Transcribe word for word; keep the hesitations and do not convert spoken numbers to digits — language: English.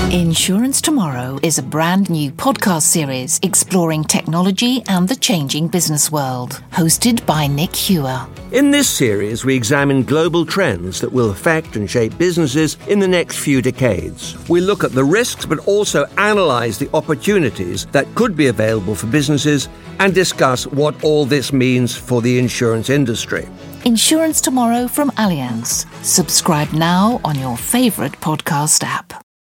Insurance Tomorrow is a brand new podcast series exploring technology and the changing business world, hosted by Nick Hewer. In this series, we examine global trends that will affect and shape businesses in the next few decades. We look at the risks, but also analyse the opportunities that could be available for businesses and discuss what all this means for the insurance industry. Insurance Tomorrow from Allianz. Subscribe now on your favourite podcast app.